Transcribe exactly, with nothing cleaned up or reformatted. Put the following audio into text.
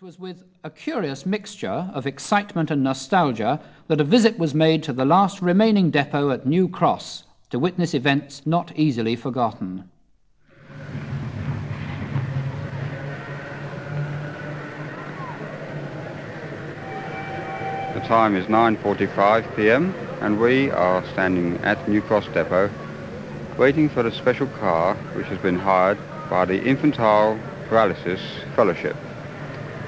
was with a curious mixture of excitement and nostalgia that a visit was made to the last remaining depot at New Cross to witness events not easily forgotten. The time is nine forty-five p m and we are standing at New Cross depot waiting for the special car which has been hired by the Infantile Paralysis Fellowship.